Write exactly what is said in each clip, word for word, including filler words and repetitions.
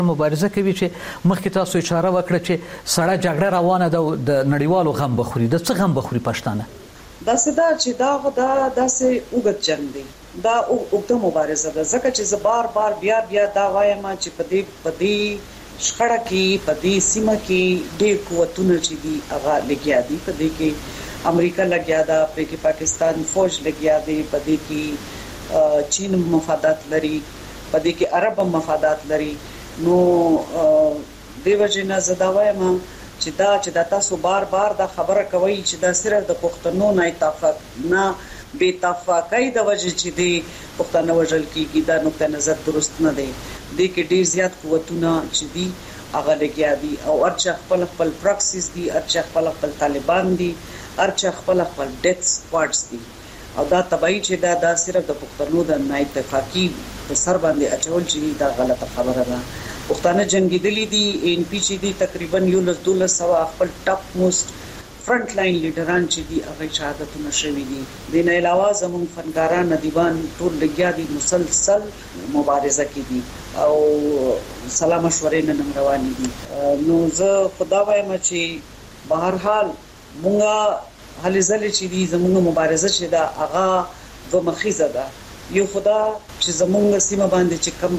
مبارزه کوي چې مخکې تاسو اشاره وکړه چې سړه جګړه روانه ده او د نړیوالو غم بخوري. د څه غم بخوري پښتانه؟ داسې دا چې دا دا داسې اوږد جنګ دی، دا اوږده مبارزه ده، ځکه چې زه بار بار بیا بیا دا وایم چې په دې په دې شخړه کې په دې سیمه کې ډېر قوتونه چې دي هغه لګیا دي. په دې کې امریکا لګیا ده، په کې پاکستان فوج لګیا دی، په دې کې چین مفادات لري، په دې کې عرب مفادات لري. نو دیو جنا زدا وایم چې دا چې دا تاسو بار بار دا خبره کوي چې دا صرف د پښتنو نه اتفاق نه بے اتفاقۍ د وجه چې دی پښتانه وژل کیږي، دا نقطه نظر درست نه دی. د کې ډیر زیات قوتونه چې دي هغه لګیا دي او ارچ خپل خپل پراکسیس دي، ارچ خپل خپل طالبان دي، ارچ خپل خپل ډیث سکواډز دي. او دا تبعی چې دا دا صرف د پښتنو د نه اتفاقی په سر باندې اچول چې دا غلطه خبره ده. پښتانه جنگیدلی دي، ان پی چې دي تقریبا یو لس دولس سو خپل ټاپ موست فرنٹ لاین لیډران چې دي هغه شهادتونه شوي دي. د نه علاوه زموږ فنکاران ادیبان ټول لګیا دي، مسلسل مبارزه کوي او سلام مشورې نن روانې دي. نو زه خدا وایم چې بهر حال مونږه هلې ځلې چې دي زموږ مبارزه چې دا هغه دوه مخیزه ده. یو خدا چې زموږ سیمه باندې چې کم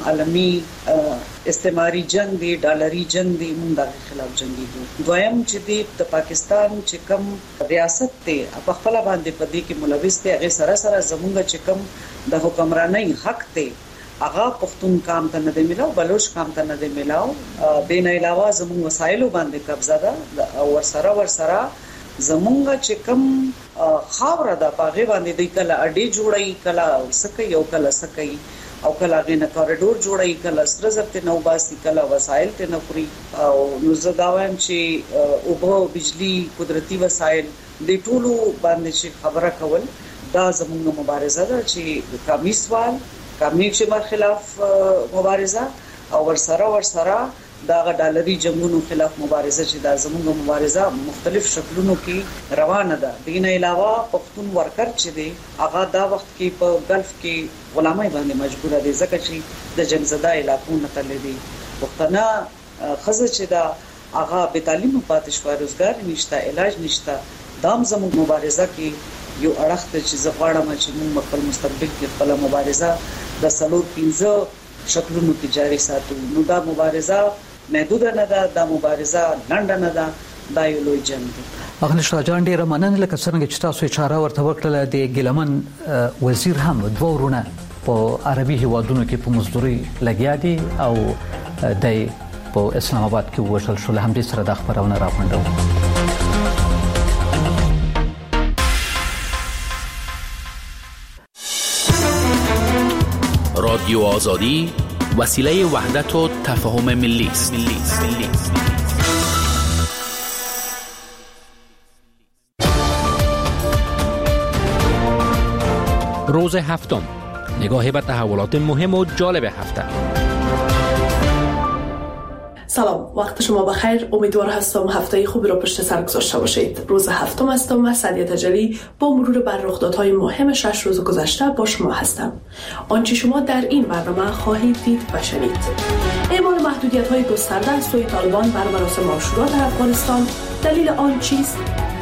عالمي استعماري جنگ دی، ډالري جنگ دی، موږ د خلاف جنگيږو. دویم چې دی د پاکستان چې کم ریاست ته په خپل باندې په دې کې ملوث دی، هغه سره سره زموږ چې کم د حکمرانۍ حق ته هغه پښتون کام ته نه دی ملاو، بلوچ کام ته نه دی ملاو. د نه علاوه زموږ وسایلو باندې قبضه ده او ورسره ورسره زمونږ چې کم خاوره ده پاغه باندې د کله اډې جوړي، کله سکه یو کله سکه او کله غینه کوریډور جوړي، کله سره زرته نو باسي، کله وسایل ته نفري. او نو زداوم چې او په بجلی قدرتي وسایل د ټولو باندې چې خبره کول دا زمونږ مبارزه ده چې کمی سوال کمی چې مر خلاف مبارزه او ورسره ورسره دا ډالري جنگونو خلاف مبارزه چې دا زموږ مبارزه مختلف شکلونو کې روانه ده. دین علاوه پښتون ورکر چې دی هغه دا وخت کې په ګلف کې غلامۍ باندې مجبور دي، ځکه چې د جنگ زده علاقو نه تللی دي. پښتنه خزه چې دا هغه به تعلیم پاتې شو، روزګار نشته، علاج نشته. دام زموږ مبارزه کې یو اړخ ته چې زغړم چې موږ خپل مستقبل کې خپل مبارزه د سلور پنځه شکلونو کې جاري ساتو. نو دا مبارزه محدود نه ده، دا مبارزه لنډه نه ده، دا یو لوی جنگ دی. اغنی شاه جان ډیره مننه لکه څنګه چې تاسو اشاره ورته وکړه. د ګیلمن وزیر هم دوه ورونه په عربي هیوادونو کې په مزدوري لګیا دي او د په اسلام آباد کې وشل شو. له همدې سره د خبرونه راغونډو. رادیو آزادی وسیله وحدت و تفاهم ملی است. روز هفتم، نگاهی به تحولات مهم و جالب هفته. سلام، وقت شما بخیر. امیدوار هستم هفته خوبی را پشت سر گذاشته باشید. روز هفتم هستم و سعدیه تجلی با مرور بر رخدادهای مهم شش روز گذشته با شما هستم. آنچه شما در این برنامه خواهید دید و شنید: اعمال محدودیت‌های گسترده از سوی طالبان بر مراسم عاشورا در افغانستان، دلیل آن چیست؟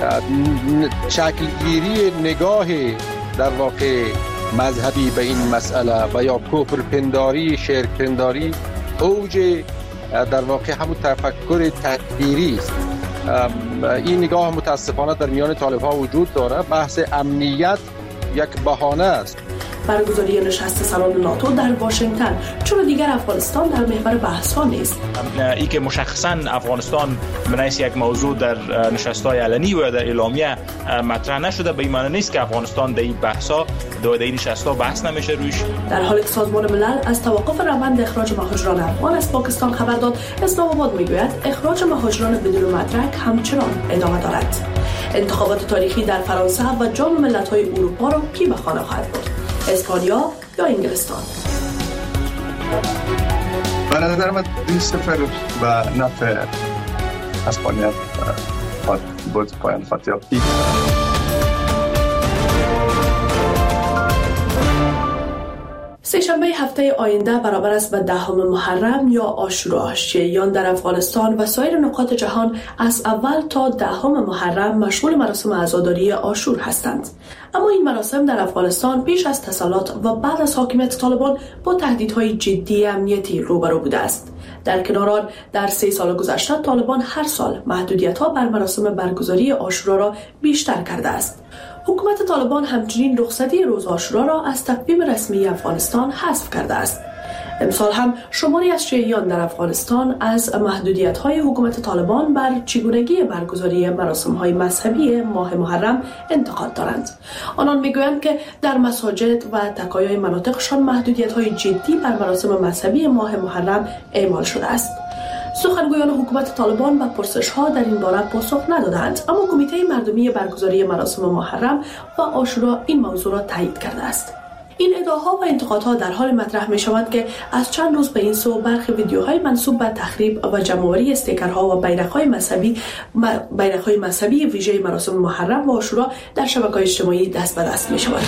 شکلگیری نگاه در واقع مذهبی به این مسئله و یا کفر پنداری، شرک پنداری اوج در واقع همون تفکر تکفیری است. این نگاه متاسفانه در میان طالب‌ها وجود داره. بحث امنیت یک بهانه است. برگزاری نشست سالن ناتو در واشنگتن، چون دیگر افغانستان در محور بحث‌ها نیست. ای که مشخصاً افغانستان بنایس یک موضوع در نشست‌های علنی و در اعلامیه مطرح نشده، به این معنی نیست که افغانستان در این بحث‌ها در این نشست‌ها بحث نمیشه روش. در حالی که سازمان ملل از توقف روند اخراج مهاجران افغان از پاکستان خبر داد، اسلام آباد میگوید اخراج مهاجران بدون مدرک همچنان ادامه دارد. انتخابات تاریخی در فرانسه و جام ملت‌های اروپا را کی به خانه خواهد برد؟ اسپانیا یا انگلستان؟ به نظر من دو صفر و نفع اسپانیا بود پایان خطیابی. سه‌شنبه هفته آینده برابر است به دهم محرم یا عاشورا. شیعیان در افغانستان و سایر نقاط جهان از اول تا دهم محرم مشغول مراسم عزاداری عاشور هستند. اما این مراسم در افغانستان پیش از تسلط و بعد از حاکمیت طالبان با تهدیدهای جدی امنیتی روبرو بوده است. در کنار آن در سه سال گذشته طالبان هر سال محدودیت‌ها بر مراسم برگزاری عاشورا را بیشتر کرده است. حکومت طالبان همچنین رخصتی روز عاشورا را از تقویم رسمی افغانستان حذف کرده است. امسال هم شماری از شیعیان در افغانستان از محدودیت‌های حکومت طالبان بر چگونگی برگزاری مراسم‌های مذهبی ماه محرم انتقاد دارند. آنان می‌گویند که در مساجد و تکایای مناطقشان محدودیت‌های جدی بر مراسم مذهبی ماه محرم اعمال شده است. سخنگویان حکومت طالبان به پرسش‌ها در این باره پاسخ ندادند، اما کمیته مردمی برگزاری مراسم محرم و عاشورا این موضوع را تایید کرده است. این ادعاها و انتقادها در حال مطرح می شود که از چند روز به این سو برخی ویدیوهای منسوب به تخریب و جمع‌آوری استیکرها و بیرق‌های مذهبی بیرق‌های مذهبی ویژه مراسم محرم و عاشورا در شبکه‌های اجتماعی دست به دست می شود.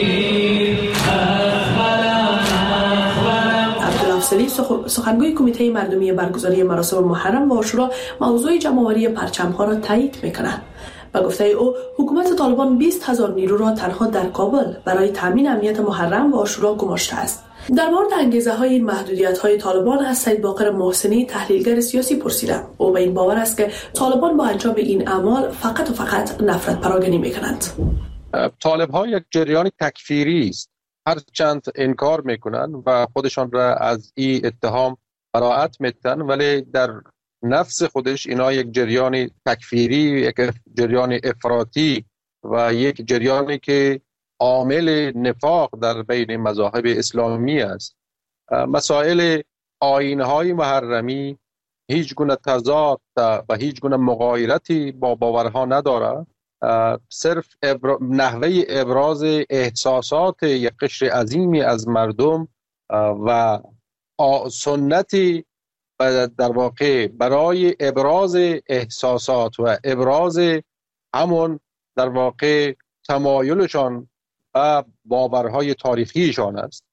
عبدالافضلی سخنگوی کمیته مردمی برگزاری مراسم محرم و عاشورا موضوع جمع‌آوری پرچم‌ها را تایید می‌کند. به گفته او حکومت طالبان بیست هزار نیرو را تنها در کابل برای تامین امنیت محرم و عاشورا گماشته است. در مورد انگیزه‌های این محدودیت‌های طالبان از سید باقر محسنی تحلیلگر سیاسی پرسیدم. او به این باور است که طالبان با انجام این اعمال فقط و فقط نفرت پراگنی می‌کنند. طالب‌ها یک جریان تکفیری است. هر چند انکار میکنن و خودشان را از این اتهام براءت میدن، ولی در نفس خودش اینا یک جریان تکفیری، یک جریان افراطی و یک جریانی که عامل نفاق در بین مذاهب اسلامی است. مسائل آیین‌های محرمی هیچ گونه تضاد و هیچ گونه مغایرتی با باورها نداره. صرف ابر... نحوه ابراز احساسات یک قشر عظیمی از مردم و سنتی در واقع برای ابراز احساسات و ابراز همون در واقع تمایلشان و باورهای تاریخیشان است.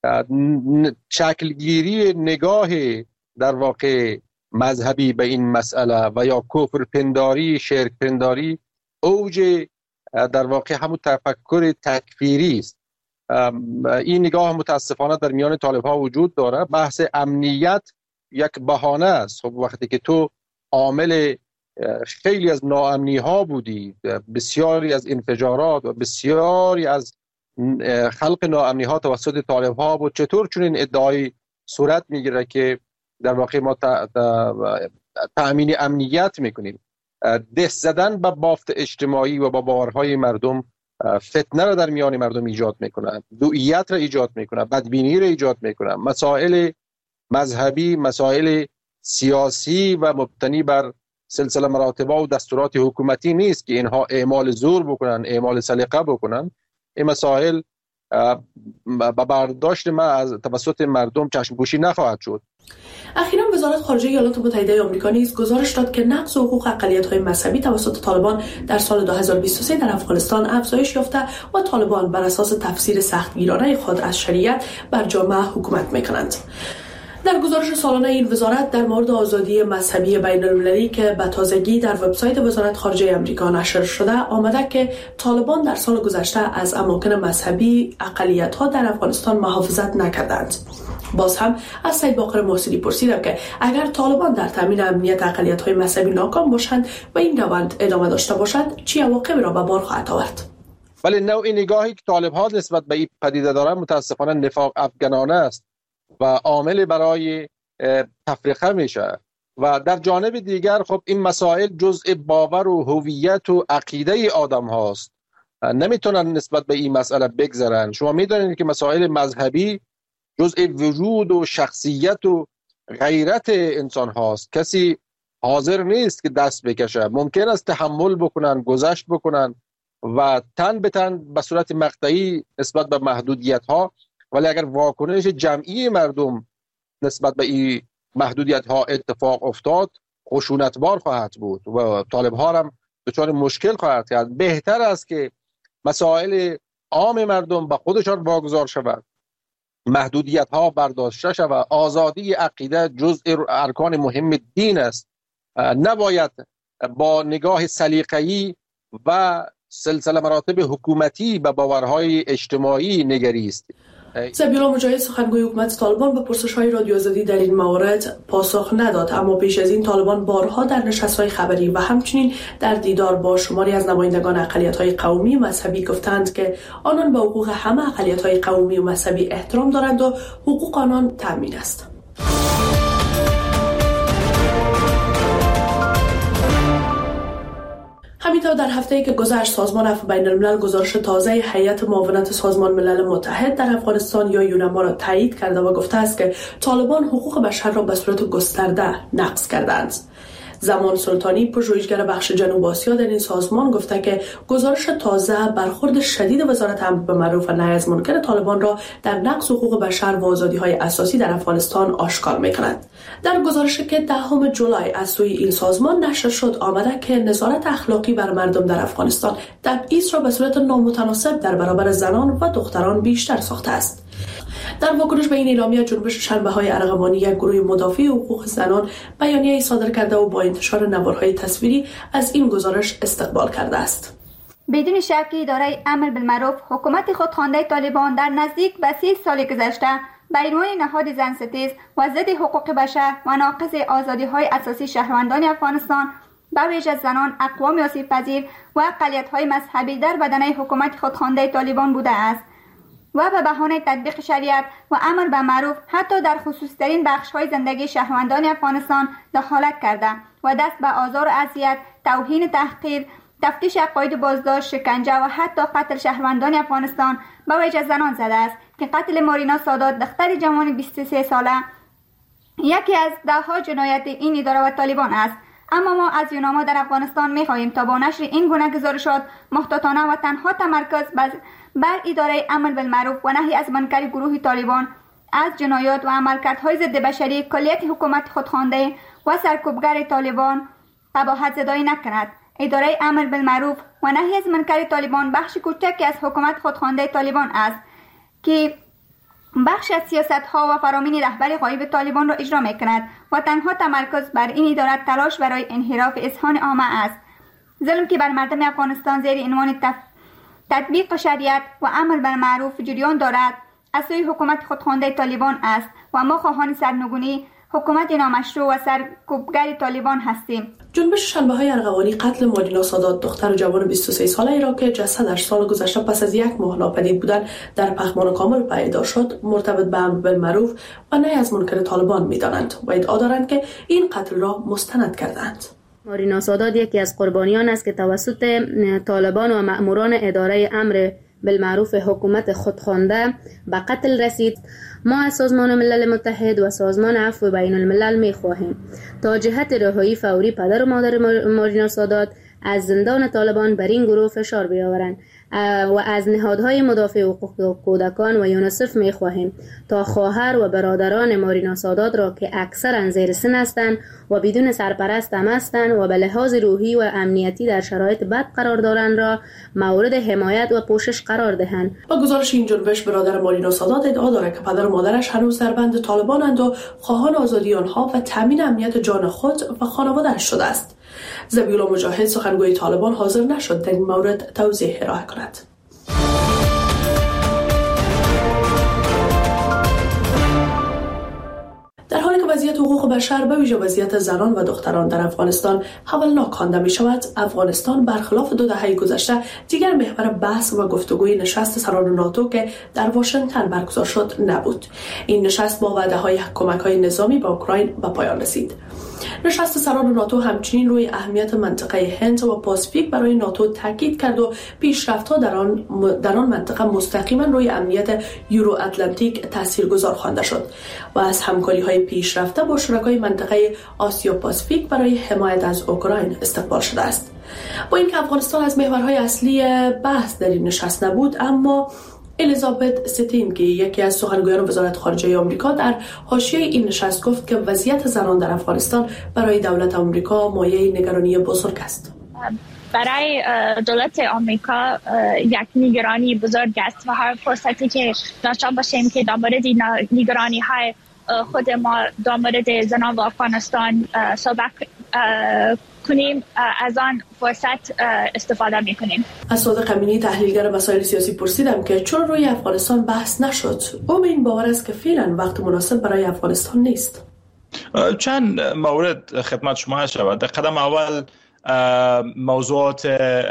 شکلگیری نگاه در واقع مذهبی به این مسئله و یا کفر پنداری، شرک پنداری اوج در واقع همون تفکر تکفیری است. این نگاه متاسفانه در میان طالب ها وجود داره. بحث امنیت یک بهانه است. خب وقتی که تو عامل خیلی از ناامنی ها بودی، بسیاری از انفجارات و بسیاری از خلق ناامنی ها توسط طالب ها بود، چطور چون این ادعای صورت میگیره که در واقع ما تأمین امنیت میکنیم؟ دست زدن به بافت اجتماعی و با باورهای مردم فتنه را در میان مردم ایجاد میکنن، دوئیت را ایجاد میکنن، بدبینی را ایجاد میکنن. مسائل مذهبی، مسائل سیاسی و مبتنی بر سلسله مراتب و دستورات حکومتی نیست که اینها اعمال زور بکنن، اعمال سلیقه بکنن. این مسائل با برداشت ما از توسط مردم چشم‌پوشی نخواهد شد. اخیراً وزارت خارجه ایالات متحده آمریکا نیز گزارش داد که نقض حقوق اقلیت‌های مذهبی توسط طالبان در سال دو هزار و بیست و سه در افغانستان افزایش یافته و طالبان بر اساس تفسیر سختگیرانه خود از شریعت بر جامعه حکومت می‌کنند. در گزارش سالانه این وزارت در مورد آزادی مذهبی بین‌المللی که به تازگی در وبسایت وزارت خارجه آمریکا نشر شده آمده که طالبان در سال گذشته از اماکن مذهبی اقلیت‌ها در افغانستان محافظت نکردند. باز هم از سید باقر محسنی پرسیدم که اگر طالبان در تامین امنیت اقلیت‌های مذهبی ناکام باشند و این روند ادامه داشته باشد چه عواقبی را به بار خواهد آورد؟ ولی نوع نگاهی که طالب‌ها نسبت به این پدیده دارند متاسفانه نفاق افغانانه است و عامل برای تفریقه میشه. و در جانب دیگر خب این مسائل جزء باور و هویت و عقیده آدم هاست، نمیتونن نسبت به این مسئله بگذرن. شما میدونید که مسائل مذهبی جزء وجود و شخصیت و غیرت انسان هاست. کسی حاضر نیست که دست بکشه. ممکن است تحمل بکنن، گذشت بکنن و تن به تن به صورت مقطعی نسبت به محدودیت ها، ولی اگر واکنش جمعی مردم نسبت به این محدودیت ها اتفاق افتاد خشونتبار خواهد بود و طالب ها هم دچار مشکل خواهد کرد. بهتر است که مسائل عام مردم به خودشان واگذار شود محدودیت ها برداشته شود. آزادی عقیده جزء ارکان مهم دین است. نباید با نگاه سلیقه‌ای و سلسله مراتب حکومتی به باورهای اجتماعی نگریست. ذبیحالله مجاهد سخنگوی حکومت طالبان به پرسش‌های رادیو آزادی در این مورد پاسخ نداد، اما پیش از این طالبان بارها در نشست‌های خبری و همچنین در دیدار با شماری از نمایندگان اقلیت‌های قومی و مذهبی گفتند که آنان به حقوق همه اقلیت‌های قومی و مذهبی احترام دارند و حقوق آنان تامین است. همینطور در هفته‌ای که گذشت سازمان عفو بین الملل گزارش تازه هیئت معاونت سازمان ملل متحد در افغانستان یا یونما را تایید کرده و گفته است که طالبان حقوق بشر را به صورت گسترده نقض کردند. زمان سلطانی پژوهشگر بخش جنوب آسیا در این سازمان گفته که گزارش تازه برخورد شدید وزارت امر بالمعروف و نهی از منکر طالبان را در نقض حقوق بشر و آزادی‌های اساسی در افغانستان آشکار می‌کند. در گزارشی که دهم جولای از سوی این سازمان نشر شد آمده که نظارت اخلاقی بر مردم در افغانستان تبعیض را به صورت نامتناسب در برابر زنان و دختران بیشتر ساخته است. در واکنش به این اعلامیه جنبش شنبه‌های ارغوانی، یک گروه مدافع حقوق زنان، بیانیه‌ای صادر کرده و با انتشار نوارهای تصویری از این گزارش استقبال کرده است. بدون شک اداره امر بالمعروف حکومت خودخوانده طالبان در نزدیک به سی سال گذشته به عنوان نهاد زنستیز و ضد حقوق بشر و ناقض آزادی‌های اساسی شهروندان افغانستان به ویژه زنان، اقوام آسیب‌پذیر و اقلیت‌های مذهبی در بدنه حکومت خودخوانده طالبان بوده است و به بهانه تطبیق شریعت و امر به معروف حتی در خصوصی‌ترین بخش‌های زندگی شهروندان افغانستان دخالت کرده و دست به آزار و اذیت، توهین، تحقیر، تفتیش عقاید، بازداشت، شکنجه و حتی قتل شهروندان افغانستان به ویژه زنان زده است که قتل مارینا سادات دختر جوان بیست و سه ساله یکی از ده‌ها جنایت این اداره و طالبان است. اما ما از یونما در افغانستان می‌خواهیم تا با نشر این گونه گزارشات محتاطانه و تنها تمرکز بر اداره امر بالمعروف و نهی از منکر گروه طالبان از جنایات و عملکردهای ضد بشری کلیت حکومت خودخوانده و سرکوبگر طالبان قباحت زدایی نکند. اداره امر بالمعروف و نهی از منکر طالبان بخش کوچکی از حکومت خودخوانده طالبان است که بخش از سیاست‌ها و فرامین رهبر غایب طالبان را اجرا می‌کند و تنها تمرکز بر این اداره تلاش برای انحراف اذهان عامه است. ظلم که بر مردم افغانستان زیر عنوان تف... تطبیق شریعت و امر بالمعروف جریان دارد از سوی حکومت خودخوانده طالبان است و ما خواهان سرنگونی حکومت نامشروع و سرکوبگر طالبان هستیم. جنبش شنبه‌های ارغوانی قتل مارینا سادات دختر جوان بیست و سه ساله را که جسدش سال گذشته پس از یک ماه ناپدید بودن در پخمان کامل پیدا شد مرتبط به امر بالمعروف و نهی از منکر طالبان می‌دانند و ادعا دارند که این قتل را مستند کردند. مارینا سادات یکی از قربانیان است که توسط طالبان و مأموران اداره امر بالمعروف حکومت خودخوانده به قتل رسید. ما از سازمان ملل متحد و سازمان عفو بین الملل می خواهیم تا جهت رهایی فوری پدر و مادر مارینا سادات از زندان طالبان بر این گروه فشار بیاورند و از نهادهای مدافع حقوق کودکان و یونیسف می خواهیم تا خواهر و برادران مارینا سادات را که اکثرا زیر سن هستند و بدون سرپرست هم هستند و به لحاظ روحی و امنیتی در شرایط بد قرار دارند را مورد حمایت و پوشش قرار دهند. با گزارش این جنبش برادر مارینا سادات ادعا دارد که پدر و مادرش هنوز در بند طالبانند و خواهان آزادی آنها و تامین امنیت جان خود و خانواده‌اش شده است. ذبیحالله مجاهد سخنگوی طالبان حاضر نشد در این مورد توضیح ارائه کند. در حالی که وضعیت حقوق بشر به ویژه وضعیت زنان و دختران در افغانستان هولناک خوانده می شود، افغانستان برخلاف دو دهه گذشته دیگر محور بحث و گفتگوی نشست سران ناتو که در واشنگتن برگزار شد نبود. این نشست با وعده های کمک های نظامی به اوکراین به پایان رسید. نشست سران ناتو همچنین روی اهمیت منطقه هند و پاسیفیک برای ناتو تاکید کرد و پیشرفت‌ها در آن در آن منطقه مستقیما روی امنیت یورو اتلانتیک تاثیرگذار خوانده شد و از همکاری‌های پیشرفته با شرکای منطقه آسیا پاسیفیک برای حمایت از اوکراین استقبال شده است. با اینکه افغانستان از محورهای اصلی بحث در این نشست نبود، اما الیزابت ستینگی یکی از سخنگویان وزارت خارجه آمریکا در حاشیه این نشست گفت که وضعیت زنان در افغانستان برای دولت آمریکا مایه نگرانی بزرگ است. برای دولت آمریکا یک نگرانی بزرگ است و هر فرصتی که داشته باشیم که در مورد نگرانی های خود ما در مورد زنان و افغانستان صحبت کنیم از آن فرصت استفاده میکنیم. از صادق امینی تحلیلگر مسائل سیاسی پرسیدم که چون روی افغانستان بحث نشد او به این باور است که فعلا وقت مناسب برای افغانستان نیست. چند مورد خدمت شما شود. در قدم اول موضوعات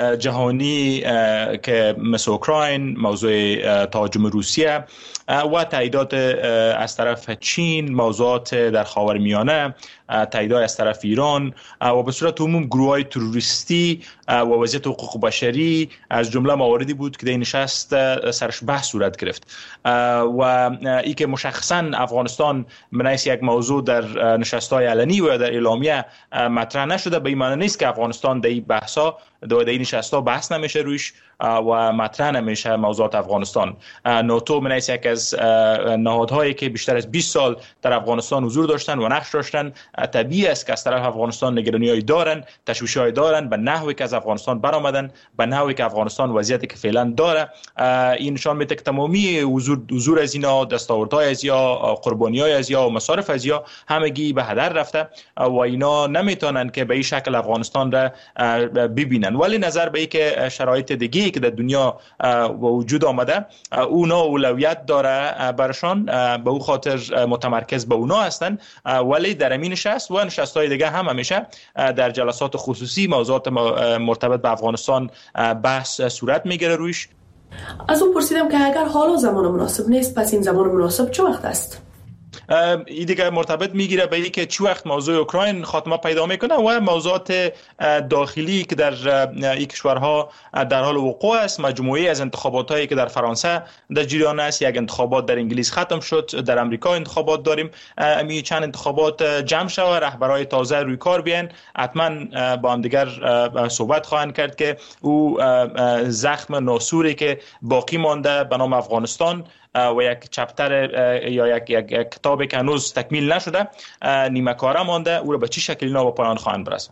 جهانی که مثل اوکراین، موضوع تهاجم روسیه و تاییدات از طرف چین، موضوعات در خاورمیانه، تاییدات از طرف ایران و به صورت عموم گروه‌های تروریستی و وضعیت حقوق بشری از جمله مواردی بود که در این نشست سرش بحث صورت گرفت و ای که مشخصا افغانستان من حیث یک موضوع در نشست‌های علنی و در اعلامیه مطرح نشده به این معنی نیست که افغانستان در این بحث‌ها در این نشست‌ها بحث نمیشه روش و مطرح نمیشه موضوعات افغانستان. ناتو من حیث یک از نهادهایی که بیشتر از بیست سال در افغانستان حضور داشتن و نقش داشتن طبیعی است که از طرف افغانستان نگرانی‌های دارن، تشویش‌های دارن به نحوی که از افغانستان برآمدن، به نحوی که افغانستان وضعیتی که فعلا داره. این نشان میده که تمامی حضور حضور از اینا، دستاوردهای از یا قربانی‌های از یا و مصارف از یا همگی به هدر رفته و اینا نمیتونن که به این شکل افغانستان را ببینن. ولی نظر به این که شرایط دیگه که در دنیا وجود آمده اونا اولویت داره برشان، به او خاطر متمرکز به اونا هستن، ولی در این نشست و نشست‌های دیگه هم همیشه در جلسات خصوصی موضوعات مرتبط به افغانستان بحث صورت میگیره روش. از اون پرسیدم که اگر حالا زمان مناسب نیست پس این زمان مناسب چه وقت است؟ این دیگه مرتبط میگیره به اینکه چه وقت موضوع اوکراین خاتمه پیدا میکنه و موضوعات داخلی که در این کشورها در حال وقوع است. مجموعه از انتخابات هایی که در فرانسه در جریان است، یک انتخابات در انگلیس ختم شد، در امریکا انتخابات داریم، می چند انتخابات جمع شد، رهبرای تازه روی کار بیان، حتما با هم دیگر صحبت خواهند کرد که او زخم ناسوری که باقی مانده به نام افغانستان و یک چپتر یا یک, یک, یک کتابی که هنوز تکمیل نشده نیمه کاره مانده، او را به چه شکلی اینا به پایان خواهند برساند.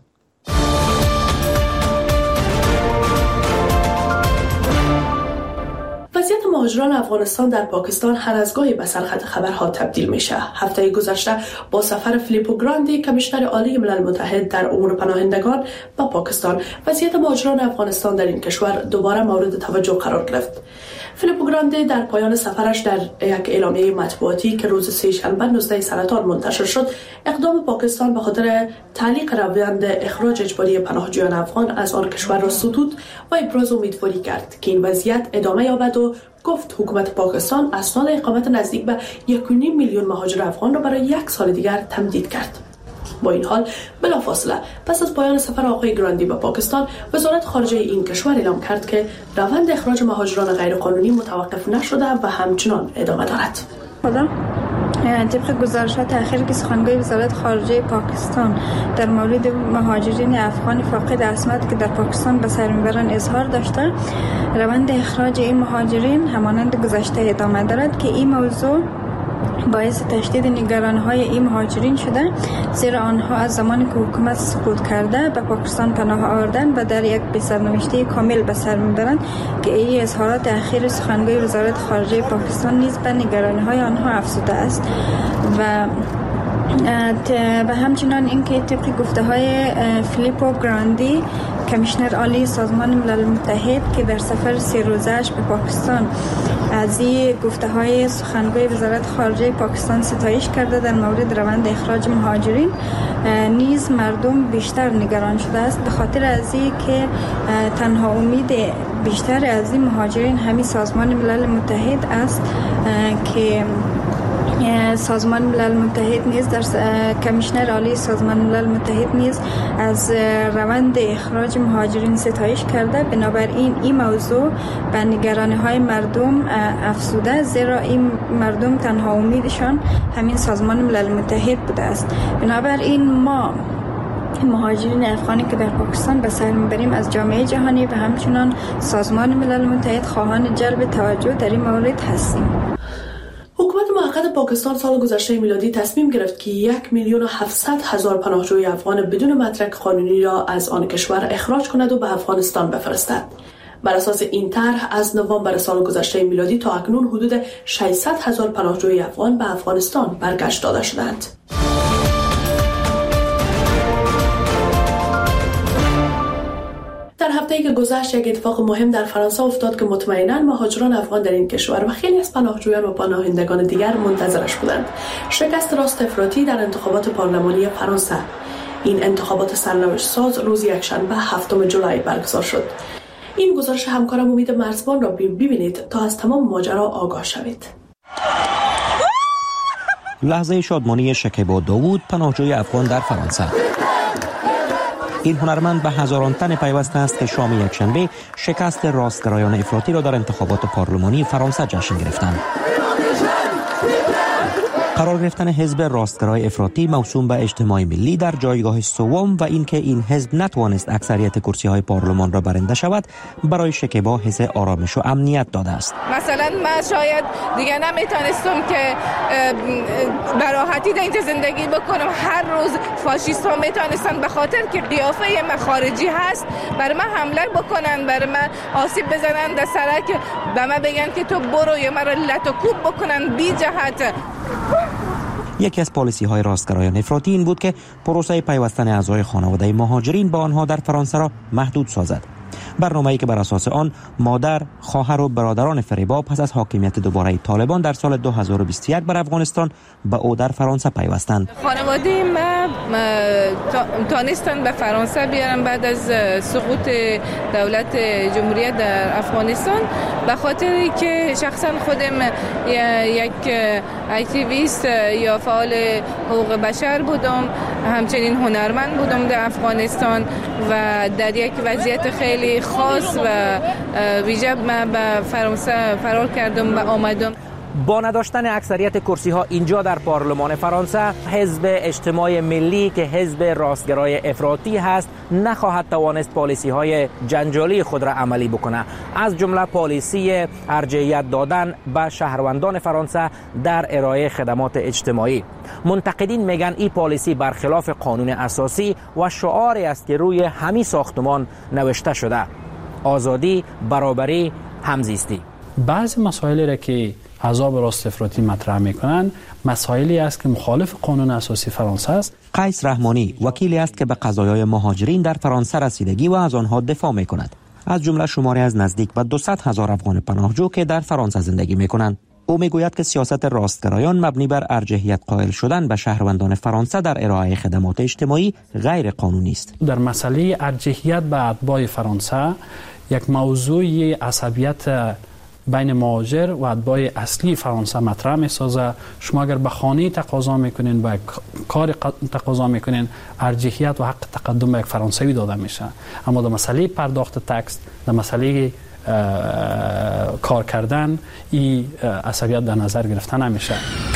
وضعیت مهاجران افغانستان در پاکستان هر از گاهی به سرخط خبرها تبدیل میشه. هفته گذشته با سفر فیلیپو گراندی کمیشنر عالی ملل متحد در امور پناهندگان به پاکستان، وضعیت مهاجران افغانستان در این کشور دوباره مورد توجه قرار گرفت. فیلیپو گراندی در پایان سفرش در یک اعلامیه مطبوعاتی که روز سه‌شنبه نوزدهم سرطان منتشر شد، اقدام پاکستان به خاطر تعلیق روند اخراج اجباری پناهجویان افغان از آن کشور را ستود و ابراز امیدواری کرد که این وضعیت ادامه یابد و گفت حکومت پاکستان اسناد اقامت نزدیک به یک و نیم میلیون مهاجر افغان را برای یک سال دیگر تمدید کرد. با این حال بلافاصله پس از پایان سفر آقای گراندی به پاکستان، وزارت خارجه این کشور اعلام کرد که روند اخراج مهاجران غیرقانونی متوقف نشده و همچنان ادامه دارد. خدا طبق گزارشات اخیر که سخنگوی وزارت خارجه پاکستان در مورد مهاجرین افغان فاقد اسناد که در پاکستان به سر میبرند اظهار داشته، روند اخراج این مهاجرین همانند گذشته ادامه دارد که این موضوع باعث تشدید نگرانی‌های این مهاجرین شده، زیرا آنها از زمانی که حکومت سقوط کرده به پاکستان پناه آوردن و در یک بسرنوشته کامل به سر میبرند که این اظهارات اخیر سخنگوی وزارت خارجه پاکستان نیز به نگرانی‌های آنها افزوده است و و همچنان اینکه طبق گفته‌های فیلیپو گراندی کمیشنر عالی سازمان ملل متحد که در سفر سه روزه‌اش به پاکستان از این گفته‌های سخنگوی وزارت خارجه پاکستان ستایش کرده در مورد روند اخراج مهاجرین، نیز مردم بیشتر نگران شده است به خاطر از این که تنها امید بیشتر از این مهاجرین همین سازمان ملل متحد است که سازمان ملل متحد نیز در کمیشنر عالی سازمان ملل متحد نیز از روند اخراج مهاجرین ستایش کرده. بنابراین این موضوع به نگرانی‌های مردم افزوده، زیرا این مردم تنها امیدشان همین سازمان ملل متحد بوده است. بنابراین ما مهاجرین افغانی که در پاکستان به سر میبریم از جامعه جهانی و همچنان سازمان ملل متحد خواهان جلب توجه در این مورد هستیم. حکومت موقت پاکستان سال گذشته میلادی تصمیم گرفت که یک میلیون و هفتصد هزار پناهجوی افغان بدون مدرک قانونی را از آن کشور اخراج کند و به افغانستان بفرستد. بر اساس این طرح از نوامبر سال گذشته میلادی تا اکنون حدود ششصد هزار پناهجوی افغان به افغانستان برگشت داده شدند. در هفته‌ای که گذشت یک اتفاق مهم در فرانسه افتاد که مطمئناً مهاجران افغان در این کشور و خیلی از پناهجویان و پناهندگان دیگر منتظرش بودند. شکست راست افراطی در انتخابات پارلمانی فرانسه. این انتخابات سرنوشت ساز روز یکشنبه هفتم جولای برگزار شد. این گزارش همکارم امید مرزبان را ببینید تا از تمام ماجرا آگاه شوید. لحظه شادمانی شکیبا داوود، پناهجوی افغان در فرانسه. این هنرمند به هزاران تن پیوسته است که شام یکشنبه شکست راستگرایان افراطی را در انتخابات پارلمانی فرانسه جشن گرفتند. قرار گرفتن حزب راستگرای افراطی موسوم به اجتماع ملی در جایگاه سوم و اینکه این حزب نتوانست اکثریت کرسی‌های پارلمان را برنده شود برای شکیبا حس آرامش و امنیت داده است. مثلا من شاید دیگه نمیتونستم که به راحتی در زندگی بکنم. هر روز فاشیست ها میتونستن به خاطر که قیافه من خارجی هست بر من حمله بکنن، بر من آسیب بزنن در سرک، به من بگن که تو برو یا مرا لط و کوب بکنن بی جهت. یکی از پالیسی های راستگرایان افراطی این بود که پروسه پیوستن اعضای خانواده مهاجرین با آنها در فرانسه را محدود سازد. برنامه‌ای که بر اساس آن مادر، خواهر و برادران فریبا پس از حاکمیت دوباره طالبان در سال دو هزار و بیست و یک بر افغانستان به او در فرانسه پیوستند. خانواده ما تانستن به فرانسه بیارن بعد از سقوط دولت جمهوریت در افغانستان، به خاطر که شخصا خودم یک اکتیویست یا فعال حقوق بشر بودم، همچنین هنرمند بودم در افغانستان و در یک وضعیت خیلی خاص و ویژه من به فرانسه فرار کردم و آمدم. با نداشتن اکثریت کرسی ها اینجا در پارلمان فرانسه، حزب اجتماع ملی که حزب راستگرای افراطی هست نخواهد توانست پالیسی های جنجالی خود را عملی بکنه، از جمله پالیسی ارجحیت دادن به شهروندان فرانسه در ارائه خدمات اجتماعی. منتقدین میگن این پالیسی برخلاف قانون اساسی و شعاری است که روی همین ساختمان نوشته شده: آزادی، برابری، همزیستی. بعضی مسائلی را که احزاب راست افراطی مطرح میکنن مسائلی است که مخالف قانون اساسی فرانسه است. قیس رحمانی وکیلی است که به قضایای مهاجرین در فرانسه رسیدگی و از آنها دفاع میکند، از جمله شماری از نزدیک به دویست هزار افغان پناهجو که در فرانسه زندگی میکنند. او میگوید که سیاست راستگرایان مبنی بر ارجحیت قائل شدن به شهروندان فرانسه در ارائه خدمات اجتماعی غیر قانونی است. در مسئله ارجحیت به اتباع فرانسه یک موضوع عصبیت بین مهاجر و اتباع اصلی فرانسه مطرح می‌سازه. شما اگر به خانه تقاضا میکنین، به کار تقاضا میکنین، ارجحیت و حق تقدم به یک فرانسوی داده میشه، اما در مسئله پرداخت تکس، در مسئله کار کردن، این عصبیت در نظر گرفته نمیشه.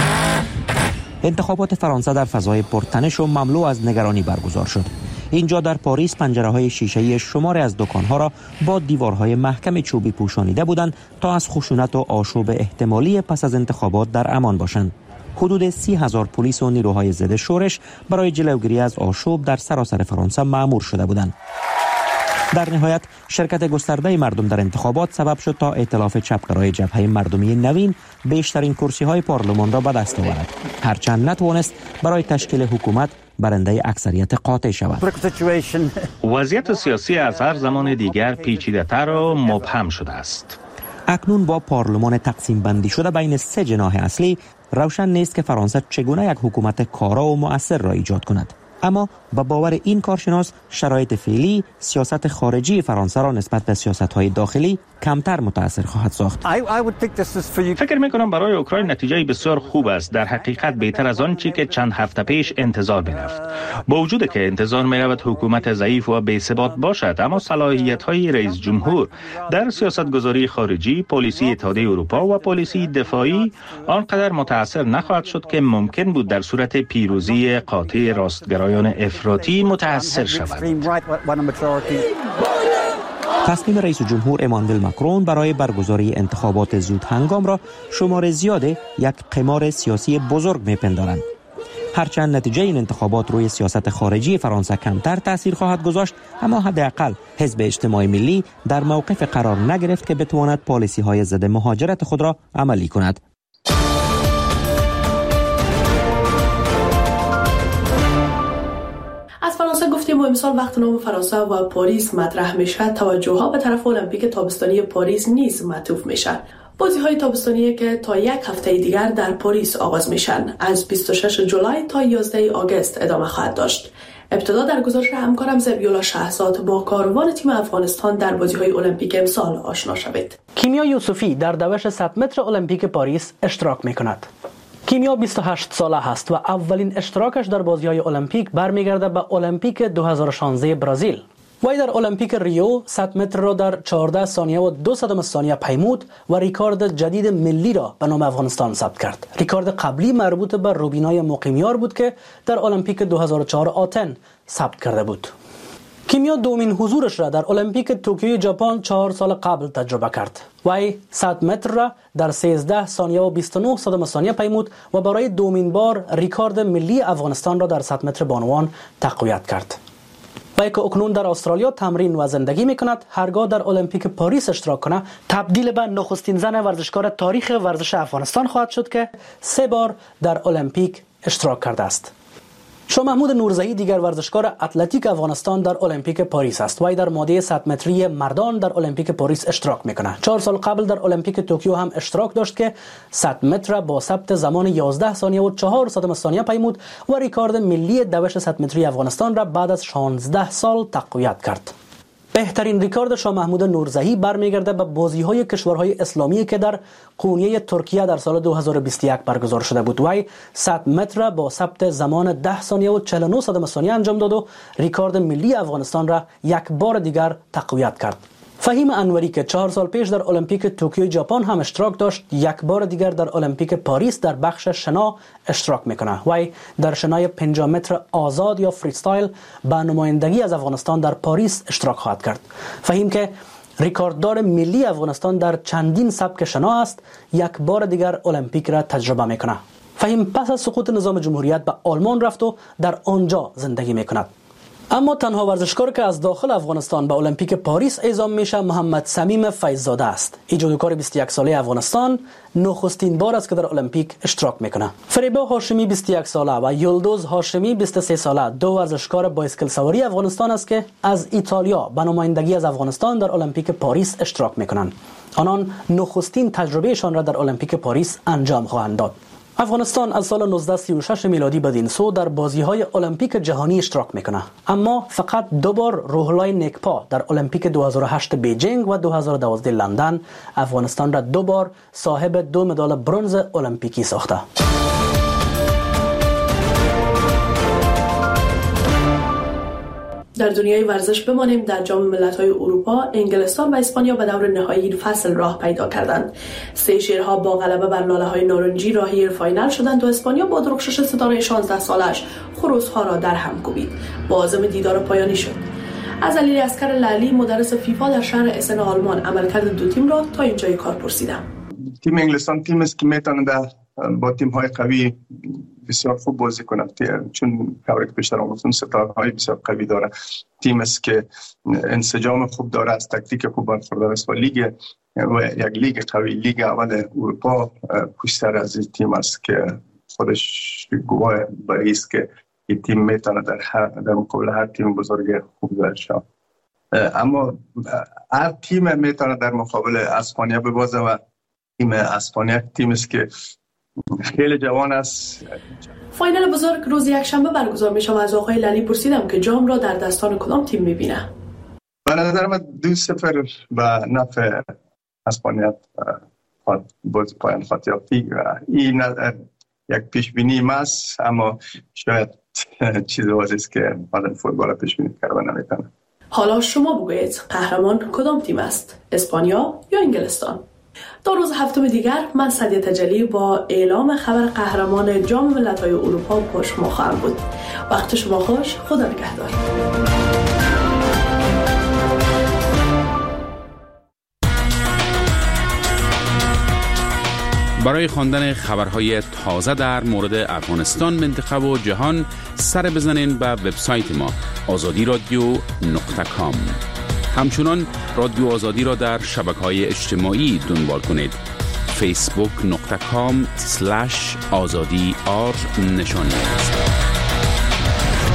انتخابات فرانسه در فضای پرتنش و مملو از نگرانی برگزار شد. اینجا در پاریس پنجره‌های شیشه‌ای شماری از دکان‌ها را با دیوارهای محکم چوبی پوشانیده بودند تا از خشونت و آشوب احتمالی پس از انتخابات در امان باشند. حدود سی هزار پلیس و نیروهای ضد شورش برای جلوگیری از آشوب در سراسر فرانسه مأمور شده بودند. در نهایت شرکت گسترده مردم در انتخابات سبب شد تا ائتلاف چپگرای جبهه مردمی نوین بیشترین کرسی‌های پارلمان را به دست آورد، هرچند نتوانست برای تشکیل حکومت برنده اکثریت قاطع شود. وضعیت سیاسی از هر زمان دیگر پیچیده‌تر و مبهم شده است. اکنون با پارلمان تقسیم بندی شده بین سه جناح اصلی، روشن نیست که فرانسه چگونه یک حکومت کارا و مؤثر را ایجاد کند. اما با باور این کارشناس، شرایط فعلی سیاست خارجی فرانسه را نسبت به سیاست‌های داخلی کمتر متأثر خواهد ساخت. فکر می‌کنم برای اوکراین نتیجه بسیار خوب است، در حقیقت بهتر از آن چیزی که چند هفته پیش انتظار می‌رفت. با وجود که انتظار می‌رفت حکومت ضعیف و بی‌ثبات باشد، اما صلاحیت‌های رئیس جمهور در سیاست‌گذاری خارجی، پالیسی اتحادیه اروپا و پالیسی دفاعی آنقدر متأثر نخواهد شد که ممکن بود در صورت پیروزی قاطع راستگرایان افراطی متأثر شود. تصمیم رئیس جمهور امانوئل ماکرون برای برگزاری انتخابات زود هنگام را شمار زیاد یک قمار سیاسی بزرگ می‌پندارند. هرچند نتیجه این انتخابات روی سیاست خارجی فرانسه کمتر تأثیر خواهد گذاشت، اما حداقل حزب اجتماعی ملی در موقف قرار نگرفت که بتواند پالیسی‌های ضد مهاجرت خود را عملی کند. از فرانسه گفتیم و امسال وقت نام فرانسه و پاریس مطرح میشه، توجه ها به طرف المپیک تابستانی پاریس نیز معطوف میشن. بازی های تابستانی که تا یک هفته دیگر در پاریس آغاز میشن از بیست و شش جولای تا یازده آگوست ادامه خواهد داشت. ابتدا در گزارش همکارم زبیولا شهزاد با کاروان تیم افغانستان در بازی های المپیک امسال آشنا شوید. کیمیا یوسفی در دوش صد متر المپیک پاریس اشتراک میکند. کیمیا بیست و هشت ساله است و اولین اشتراکش در بازی‌های المپیک برمیگرده به المپیک دو هزار و شانزده برزیل. وی در المپیک ریو صد متر را در چهارده ثانیه و دو صدم ثانیه پیمود و ریکارد جدید ملی را به نام افغانستان ثبت کرد. ریکارد قبلی مربوط به روبینای مقیمیار بود که در المپیک دو هزار و چهار آتن ثبت کرده بود. کیمیا دومین حضورش را در المپیک توکیو ژاپن چهار سال قبل تجربه کرد. وی صد متر را در سیزده ثانیه و بیست و نه صدم ثانیه پیمود و برای دومین بار ریکارد ملی افغانستان را در صد متر بانوان تقویت کرد. وی که اکنون در استرالیا تمرین و زندگی می کند، هرگاه در المپیک پاریس اشتراک کنه تبدیل به نخستین زن ورزشکار تاریخ ورزش افغانستان خواهد شد که سه بار در المپیک اشتراک کرده است. شاه محمود نورزهی دیگر ورزشکار اتلتیک افغانستان در المپیک پاریس است. وی در ماده صد متری مردان در المپیک پاریس اشتراک میکنه. چهار سال قبل در المپیک توکیو هم اشتراک داشت که صد متر با ثبت زمان یازده ثانیه و چهار صدم ثانیه پیمود و ریکارد ملی دوش صد متری افغانستان را بعد از شانزده سال تقویت کرد. بهترین ریکارد شاه محمود نورزهی برمیگرده به بازی‌های کشورهای اسلامی که در قونیه ترکیه در سال دو هزار و بیست و یک برگزار شده بود. وی صد متر با ثبت زمان ده ثانیه و چهل و نه صدم ثانیه انجام داد و ریکارد ملی افغانستان را یک بار دیگر تقویت کرد. فهیم انوری که چهار سال پیش در المپیک توکیو ژاپن هم اشتراک داشت، یک بار دیگر در المپیک پاریس در بخش شنا اشتراک میکنه. وی در شنای پنجاه متر آزاد یا فریستایل به نمایندگی از افغانستان در پاریس اشتراک خواهد کرد. فهیم که ریکارددار ملی افغانستان در چندین سبک شنا است، یک بار دیگر المپیک را تجربه میکنه. فهیم پس از سقوط نظام جمهوریت به آلمان رفت و در آنجا زندگی میکند. اما تنها ورزشکار که از داخل افغانستان به المپیک پاریس اعزام میشه محمد صمیم فیض‌زاده است. ایجادکار بیست و یک ساله افغانستان نخستین بار است که در المپیک اشتراک میکنه. فریبا هاشمی بیست و یک ساله و یلدوز هاشمی بیست و سه ساله دو ورزشکار بایسکل سواری افغانستان است که از ایتالیا به نمایندگی از افغانستان در المپیک پاریس اشتراک میکنند. آنان نخستین تجربهشان را در المپیک پاریس انجام خواهند داد. افغانستان از سال نوزده سی و شش میلادی بدین سو در بازی‌های المپیک جهانی اشتراک میکنه، اما فقط دو بار روح‌الله نیکپا در المپیک دو هزار و هشت بیجینگ و دو هزار و دوازده لندن افغانستان را دو بار صاحب دو مدال برنز المپیکی ساخته. در دنیای ورزش بمانیم. در جام ملت‌های اروپا انگلستان و اسپانیا به دور نهایی فصل راه پیدا کردند. سیشل‌ها با غلبه بر لاله‌های نارنجی راهی فاینال شدند و اسپانیا با درخشش ستاره شانزده سالش خروس‌ها را در هم کوبید. با عزم دیدار پایانی شد. از علی اصغر لعلی مدرس فیفا در شهر اسن آلمان عملکرد دو تیم را تا اینجای کار پرسیدم. تیم انگلستان تیم است که میتونه با تیم‌های قوی بسیار خوب بازی کنند، چون کاری که پیشتر گفتم ستاره‌های بسیار قوی داره. تیم است که انسجام خوب داره، از تکتیک خوب برخوردار است و لیگ و یک لیگ قوی، لیگ اول اروپا پشتر از این تیم است که خودش گواه برای است که این تیم میتونه در هر در مقابل هر تیم بزرگ خوب داشته. اما هر تیم میتونه در مقابل اسپانیا ببازه و تیم اسپانیا تیم است که خیلی جوان است. فاینال بزرگ روز یکشنبه برگزار میشه و از آقای للی پرسیدم که جام را در دستان کدام تیم میبینه. به نظر من دو صفر به نفع اسپانیا باز پایان خواهد یافت. این یک پیش بینی است، اما شاید چیز واضحی است که بعد فوتبال پیش بینی کردن نمیتونه. حالا شما بگویید قهرمان کدام تیم است؟ اسپانیا یا انگلستان؟ در روز هفتم دیگر من سعدیه تجلی با اعلام خبر قهرمان جام ملت‌های اروپا با شما خواهم بود. وقت شما خوش. خدا نگهدار. برای خواندن خبرهای تازه در مورد افغانستان، منطقه و جهان سر بزنین به وبسایت ما آزادی رادیو نقطه کام. همچنان رادیو آزادی را در شبکه‌های اجتماعی دنبال کنید. فیسبوک نقطه کام سلش آزادی آر نشانی است.